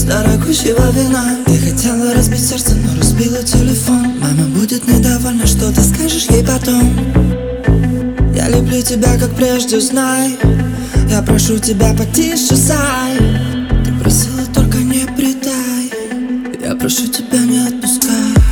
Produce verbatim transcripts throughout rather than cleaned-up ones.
дорогущего вина. Ты хотела разбить сердце, но разбила телефон. Мама будет недовольна, что ты скажешь ей потом. Я люблю тебя, как прежде, знай. Я прошу тебя, потише, зай. Ты просила, только не предай. Я прошу тебя, не отпускай.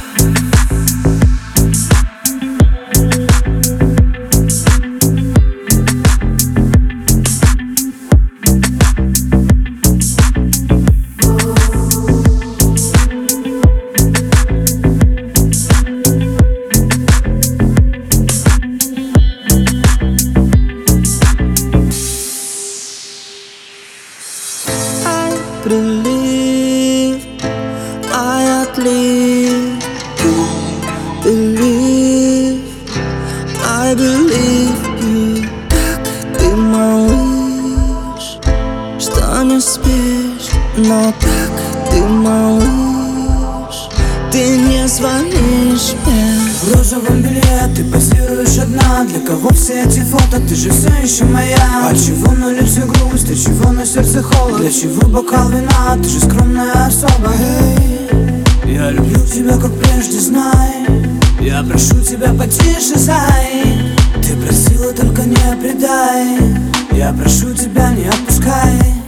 Believe, I believe, believe, I believe you. Так ты малыш, что не спишь, но так ты малыш, ты не звонишь мне. В розовом белье ты позируешь одна. Для кого все эти фото? Ты же все еще моя. А чего на лице грусть, а чего на сердце холод? Для чего бокал вина? Ты же скромная особа. Эй, я люблю тебя, как прежде, знай. Я прошу тебя, потише, зай. Ты просила, только не предай. Я прошу тебя, не отпускай.